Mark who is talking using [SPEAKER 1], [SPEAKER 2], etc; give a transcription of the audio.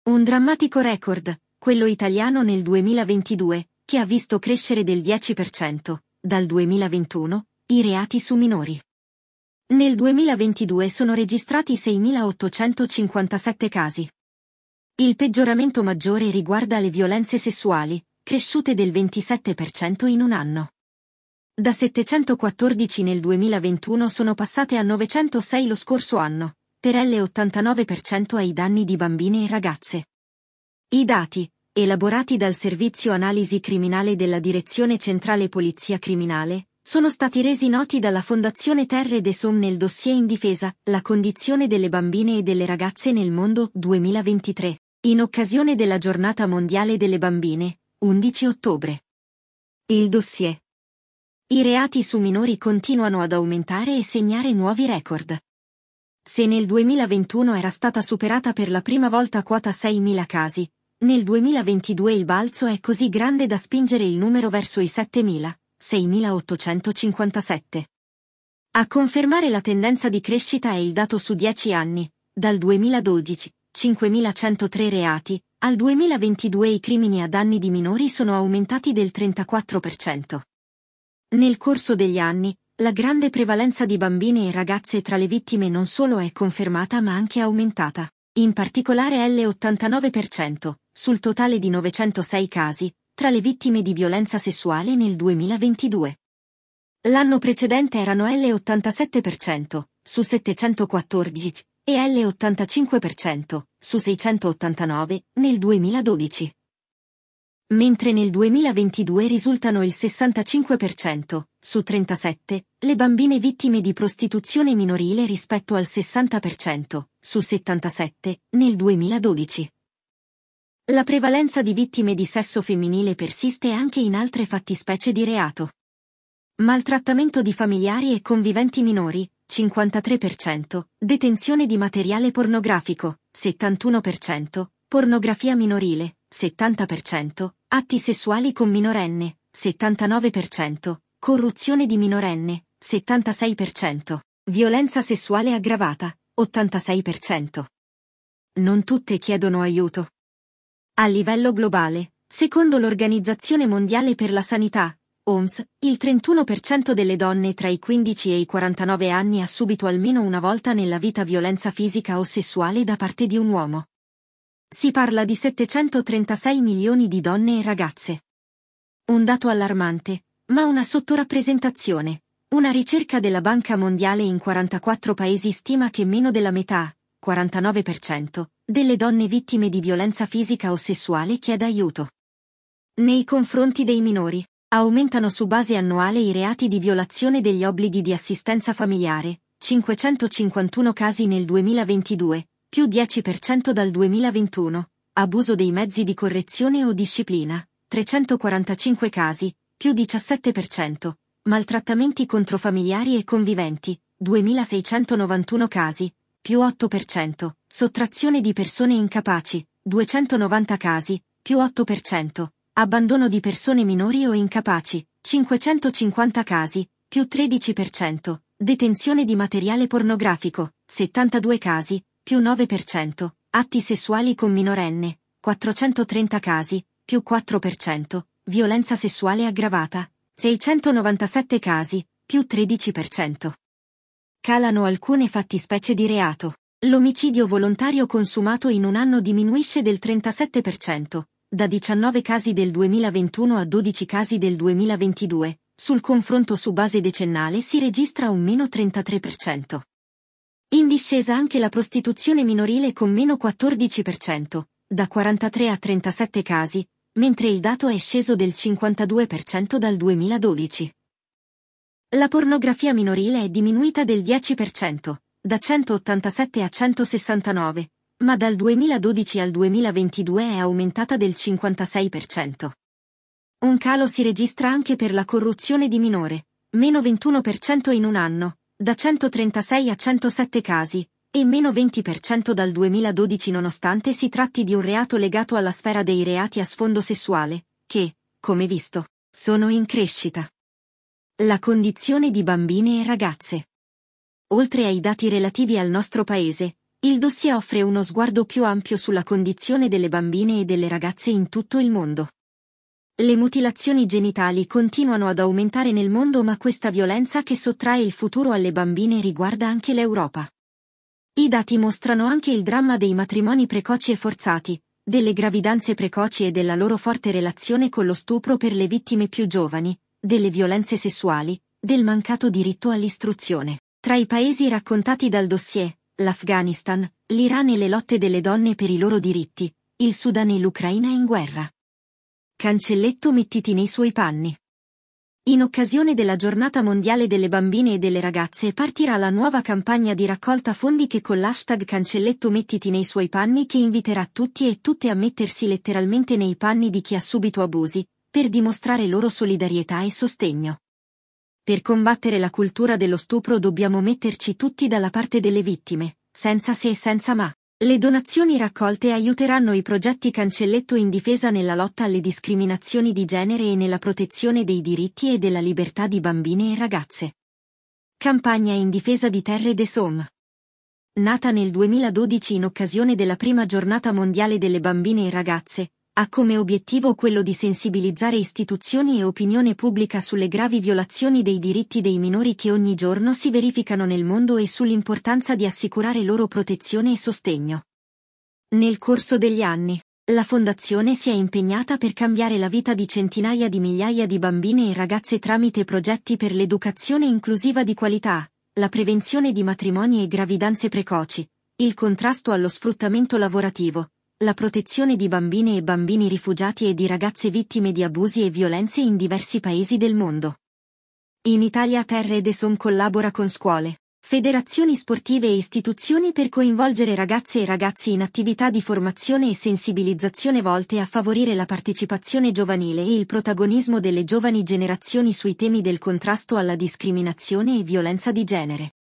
[SPEAKER 1] Un drammatico record, quello italiano nel 2022, che ha visto crescere del 10%, dal 2021, i reati su minori. Nel 2022 sono registrati 6.857 casi. Il peggioramento maggiore riguarda le violenze sessuali, cresciute del 27% in un anno. Da 714 nel 2021 sono passate a 906 lo scorso anno, per l'89% ai danni di bambine e ragazze. I dati, elaborati dal Servizio Analisi Criminale della Direzione Centrale Polizia Criminale, sono stati resi noti dalla Fondazione Terre des Hommes nel dossier in difesa, la condizione delle bambine e delle ragazze nel mondo 2023, in occasione della Giornata Mondiale delle Bambine, 11 ottobre. Il dossier. I reati su minori continuano ad aumentare e segnare nuovi record. Se nel 2021 era stata superata per la prima volta quota 6.000 casi, nel 2022 il balzo è così grande da spingere il numero verso i 7.000, 6.857. A confermare la tendenza di crescita è il dato su 10 anni, dal 2012, 5.103 reati, al 2022 i crimini a danni di minori sono aumentati del 34%. Nel corso degli anni, la grande prevalenza di bambine e ragazze tra le vittime non solo è confermata ma anche aumentata, in particolare l'89%, sul totale di 906 casi, tra le vittime di violenza sessuale nel 2022. L'anno precedente erano l'87%, su 714, e l'85%, su 689, nel 2012. Mentre nel 2022 risultano il 65%, su 37, le bambine vittime di prostituzione minorile rispetto al 60%, su 77, nel 2012. La prevalenza di vittime di sesso femminile persiste anche in altre fattispecie di reato. Maltrattamento di familiari e conviventi minori, 53%, detenzione di materiale pornografico, 71%, pornografia minorile, 70%, atti sessuali con minorenne, 79%, corruzione di minorenne, 76%, violenza sessuale aggravata, 86%. Non tutte chiedono aiuto. A livello globale, secondo l'Organizzazione Mondiale per la Sanità, OMS, il 31% delle donne tra i 15 e i 49 anni ha subito almeno una volta nella vita violenza fisica o sessuale da parte di un uomo. Si parla di 736 milioni di donne e ragazze. Un dato allarmante, ma una sottorappresentazione. Una ricerca della Banca Mondiale in 44 paesi stima che meno della metà, 49%, delle donne vittime di violenza fisica o sessuale chieda aiuto. Nei confronti dei minori, aumentano su base annuale i reati di violazione degli obblighi di assistenza familiare, 551 casi nel 2022, più 10% dal 2021, abuso dei mezzi di correzione o disciplina, 345 casi, più 17%, maltrattamenti contro familiari e conviventi, 2691 casi, più 8%, sottrazione di persone incapaci, 290 casi, più 8%, abbandono di persone minori o incapaci, 550 casi, più 13%, detenzione di materiale pornografico, 72 casi, più 9%, atti sessuali con minorenne, 430 casi, più 4%, violenza sessuale aggravata, 697 casi, più 13%. Calano alcune fattispecie di reato. L'omicidio volontario consumato in un anno diminuisce del 37%, da 19 casi del 2021 a 12 casi del 2022, sul confronto su base decennale si registra un meno 33%. In discesa anche la prostituzione minorile con meno 14%, da 43 a 37 casi, mentre il dato è sceso del 52% dal 2012. La pornografia minorile è diminuita del 10%, da 187 a 169, ma dal 2012 al 2022 è aumentata del 56%. Un calo si registra anche per la corruzione di minore, meno 21% in un anno, da 136 a 107 casi, e meno 20% dal 2012 nonostante si tratti di un reato legato alla sfera dei reati a sfondo sessuale, che, come visto, sono in crescita. La condizione di bambine e ragazze. Oltre ai dati relativi al nostro paese, Il dossier offre uno sguardo più ampio sulla condizione delle bambine e delle ragazze in tutto il mondo. Le mutilazioni genitali continuano ad aumentare nel mondo, ma questa violenza che sottrae il futuro alle bambine riguarda anche l'Europa. I dati mostrano anche il dramma dei matrimoni precoci e forzati, delle gravidanze precoci e della loro forte relazione con lo stupro per le vittime più giovani, delle violenze sessuali, del mancato diritto all'istruzione. Tra i paesi raccontati dal dossier, l'Afghanistan, l'Iran e le lotte delle donne per i loro diritti, il Sudan e l'Ucraina in guerra. Cancelletto mettiti nei suoi panni. In occasione della Giornata Mondiale delle Bambine e delle Ragazze partirà la nuova campagna di raccolta fondi che con l'hashtag Cancelletto mettiti nei suoi panni, che inviterà tutti e tutte a mettersi letteralmente nei panni di chi ha subito abusi, per dimostrare loro solidarietà e sostegno. Per combattere la cultura dello stupro dobbiamo metterci tutti dalla parte delle vittime, senza se e senza ma. Le donazioni raccolte aiuteranno i progetti Cancelletto in difesa nella lotta alle discriminazioni di genere e nella protezione dei diritti e della libertà di bambine e ragazze. Campagna in difesa di Terre des Hommes. Nata nel 2012 in occasione della prima Giornata Mondiale delle Bambine e Ragazze, ha come obiettivo quello di sensibilizzare istituzioni e opinione pubblica sulle gravi violazioni dei diritti dei minori che ogni giorno si verificano nel mondo e sull'importanza di assicurare loro protezione e sostegno. Nel corso degli anni, la Fondazione si è impegnata per cambiare la vita di centinaia di migliaia di bambine e ragazze tramite progetti per l'educazione inclusiva di qualità, la prevenzione di matrimoni e gravidanze precoci, il contrasto allo sfruttamento lavorativo, la protezione di bambine e bambini rifugiati e di ragazze vittime di abusi e violenze in diversi paesi del mondo. In Italia Terre des Hommes collabora con scuole, federazioni sportive e istituzioni per coinvolgere ragazze e ragazzi in attività di formazione e sensibilizzazione volte a favorire la partecipazione giovanile e il protagonismo delle giovani generazioni sui temi del contrasto alla discriminazione e violenza di genere.